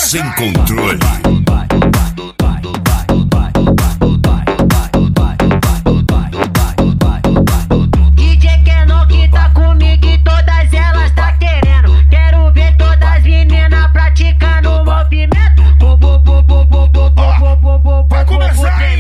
sem controle. DJ Kenon que tá comigo e todas elas tá querendo. Quero ver todas as meninas praticando o movimento. Vai começar, hein?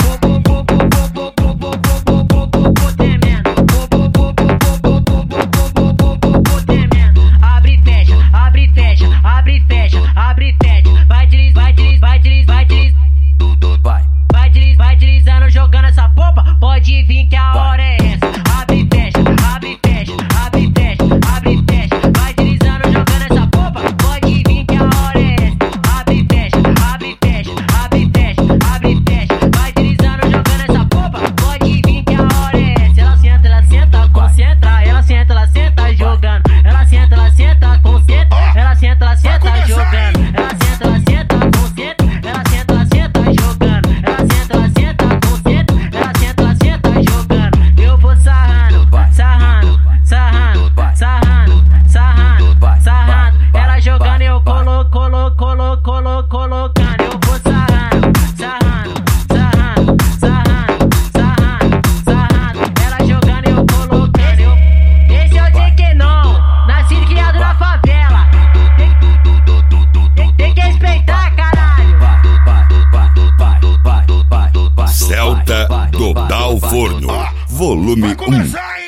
Abre e fecha, abre e fecha, abre e fecha, abre e fecha. Vai desliz, vai desliz, vai desliz, vai desliz. Vai deslizando, jogando essa popa. Pode vir que a hora é essa. Abre e fecha, abre e fecha, abre e fecha, abre e fecha. Vai deslizando, jogando essa popa. Pode vir que a hora é essa. Abre e fecha, abre e fecha, abre e fecha, abre e fecha. Vai deslizando, jogando essa popa. Pode vir que a hora é essa. Ela senta, concentra. Ela senta, jogando. Ela senta, concentra. Ela senta, jogando. Ela senta, concentra. Ela senta, jogando. Ela senta, concentra. Ela senta, jogando. Eu vou sarrando, sarrando, sarrando, sarrando, sarrando, sarrando. Ela jogando, eu colocando. Eu vou sarrando, sarrando, sarrando, sarrando, sarrando, sarrando. Ela jogando, eu colocando. Esse é o DJ Kenon, nascido e criado na favela. Tem que respeitar, caralho. Celta Total Forno, volume 1.